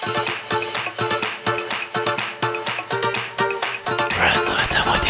رضا اعتمادی.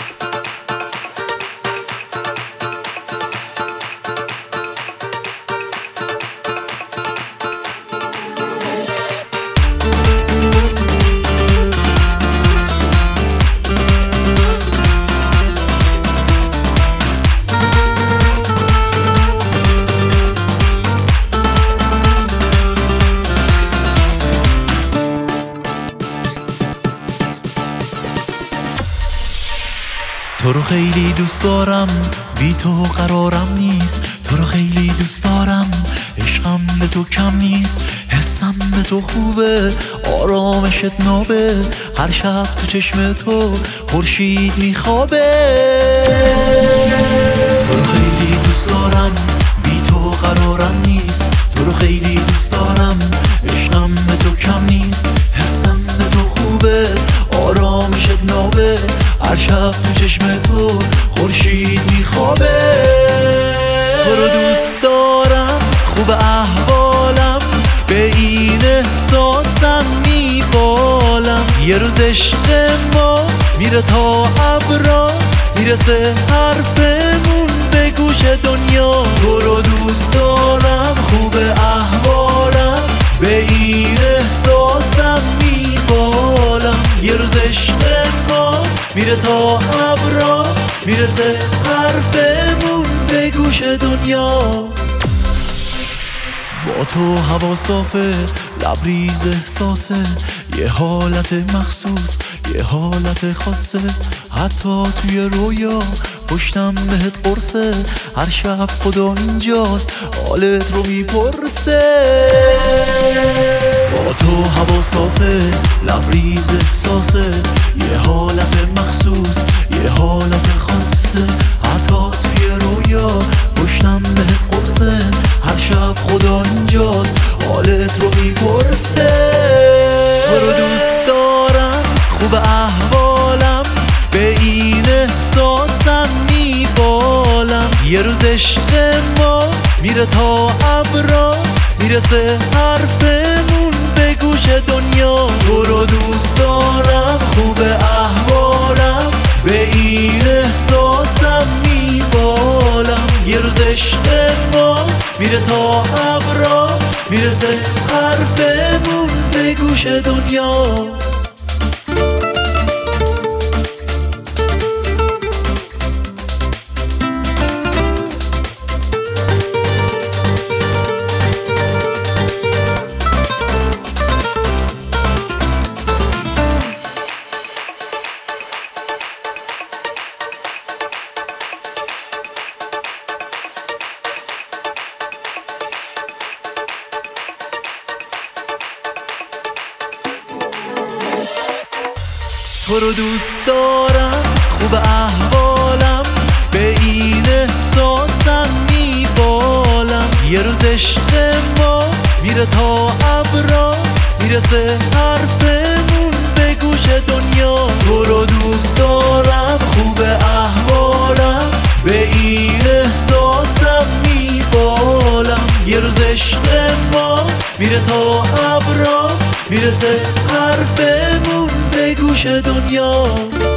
تو رو خیلی دوست دارم، بی تو قرارم نیست. تو رو خیلی دوست دارم، عشقم به تو کم نیست. حسم به تو خوبه، آرامشت نابه. هر شب تو چشم تو خورشید میخوابه. تو رو خیلی دوست دارم، بی تو قرارم نیست. تو رو خیلی دوست دارم، عشقم به تو کم نیست. حسم به تو خوبه، آرامشت نابه. هر شب تو چشم تو خورشید میخوابه. تو رو دوست دارم، خوب احوالم، به این احساسم میبالم. یه روز عشق ما میره تا ابرا، میرسه حرفمون به گوش دنیا. تو رو دوست دارم، خوب احوالم، به این احساسم میبالم. یه روز عشق ما میره تا ابرا، میرسه حرفمون به گوش دنیا. با تو هوا صافه، لبریز احساسه. یه حالت مخصوص، یه حالت خاصه. حتی توی رویا پشتم بهت قرصه. هر شب خدا اینجاست، حالت رو میپرسه. با تو هوا صافه، لبریز احساسه. یه حالت مخصوص، یه حالت خاصه. حتی توی رویا پشتم بهت قرصه. هر شب خدا اینجاست، حالت رو میپرسه. تو رو دوست دارم، خوب احوالم، به این احساسم میبالم. یه روز عشق ما میره تا ابرا، میرسه حرفمون به گوش دنیا. تو رو دوست دارم، خوب احوالم، به این احساسم میبالم. یه روز عشق ما میره تا ابرا، میرسه حرفمون به گوش دنیا. تو رو دوست دارم، خوب احوالم، به این احساسم میبالم. یه روز عشق ما میره تا ابرا، میرسه حرفمون به گوش دنیا. تو رو دوست دارم، خوب احوالم، به این احساسم میبالم. یه روز عشق ما میره تا ابرا، میرسه حرفمون به گوش دنیا.